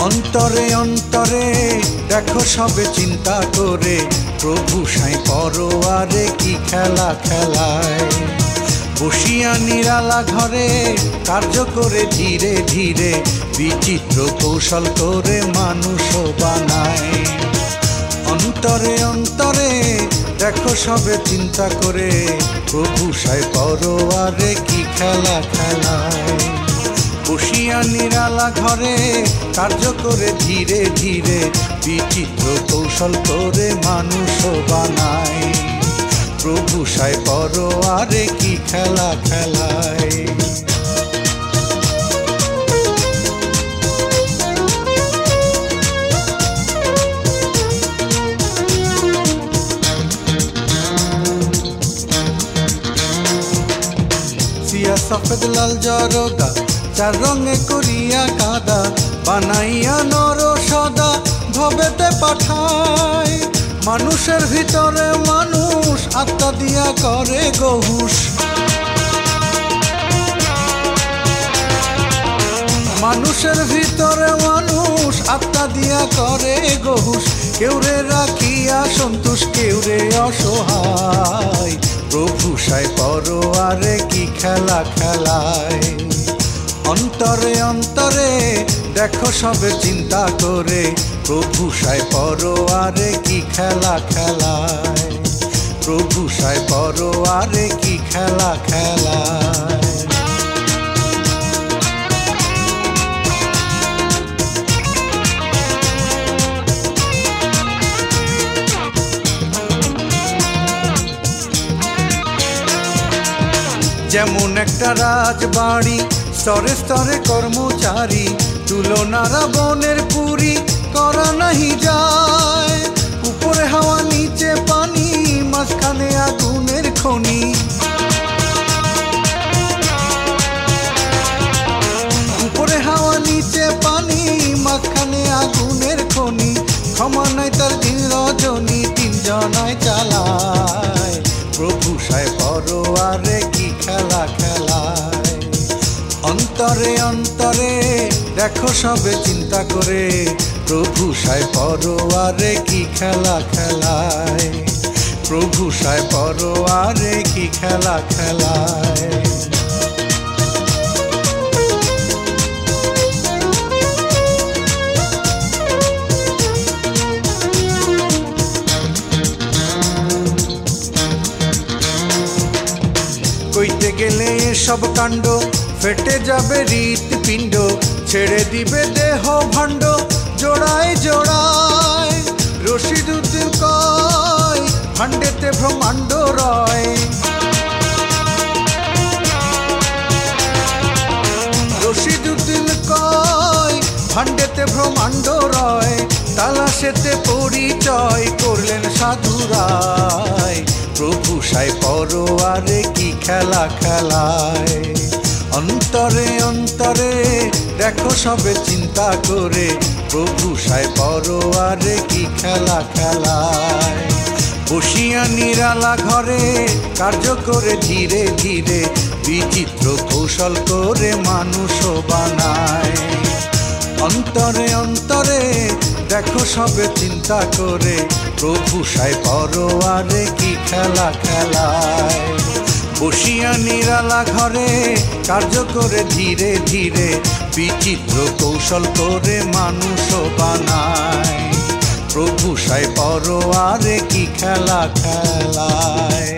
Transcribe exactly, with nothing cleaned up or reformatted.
অন্তরে অন্তরে দেখো সবে চিন্তা করে, প্রভু সাই পরোয়ারে কি খেলা খেলায়। বসিয়া নিরালা ঘরে কার্য করে ধীরে ধীরে, বিচিত্র কৌশল করে মানুষ বানায়। অন্তরে অন্তরে দেখো সবে চিন্তা করে, প্রভু সাই পরোয়ারে কি খেলা খেলায়। বসিয়া নিরালা ঘরে কার্য করে ধীরে ধীরে, বিচিত্র কৌশল করে মানুষ বানায়। প্রভু সাই পরোয়ারে কি খেলা খেলায়। সিয়া সফেদ লাল জরদা চার রঙে করিয়া কাদা, বানাইয়া নর সদা ভবেতে পাঠায়। মানুষের ভিতরে মানুষ আত্মা দিয়া করে গহুষ, মানুষের ভিতরে মানুষ আত্মা দিয়া করে গহুষ। কেউরে রাখিয়া সন্তোষ, কেউরে অসহায়। প্রভু সাই পরোয়ারে কি খেলা খেলায়। অন্তরে অন্তরে দেখো সবে চিন্তা করে, প্রভু সাই পরোয়ারে কি খেলা খেলায়। প্রভু সাই পরোয়ারে কি খেলা খেলায়। যেমন একটা রাজবাড়ি, স্তরে স্তরে কর্মচারী, তুলনারা বনের পুরী করা নাহি যায়। উপরে হাওয়া নিচে পানি, মাঝখানে আগুনের খনি। উপরে হাওয়া নিচে পানি, মাঝখানে আগুনের খনি। ক্ষমা নাই তার দিন রজনী, তিনজনায় চালায়। প্রভু সাই পরোয়ারে কি খেলা খেলায়। অন্তরে অন্তরে দেখো সবে চিন্তা করে, প্রভু সাই পরোয়ারে কি খেলা খেলায়। প্রভু সাই পরোয়ারে কি খেলা খেলায়। কইতে গেলে সব কাণ্ড ফেটে যাবে হৃৎপিণ্ড, ছেড়ে দিবে দেহ ভাণ্ড জোড়ায় জোড়ায়। রশিদুদ্দিন কয় ভাণ্ডেতে ব্রহ্মাণ্ড রয়। রশিদুদ্দিন কয় ভাণ্ডেতে ব্রহ্মাণ্ড রয়। তালাশেতে পরিচয় করলেন সাধুরায়। প্রভু সাই পরোয়ারে কি খেলা খেলায়। অন্তরে অন্তরে দেখো সবে চিন্তা করে, প্রভু সাই পরোয়ারে কি খেলা খেলায়। বসিয়া নিরালা ঘরে কার্য করে ধীরে ধীরে, বিচিত্র কৌশল করে মানুষ বানায়। অন্তরে অন্তরে দেখো সবে চিন্তা করে, প্রভু সাই পরোয়ারে কি খেলা খেলায়। বসিয়া নিরালা ঘরে কার্য করে ধীরে ধীরে, বিচিত্র কৌশল করে মানুষ বানায়। প্রভু সাই পরোয়ারে কি খেলা খেলায়।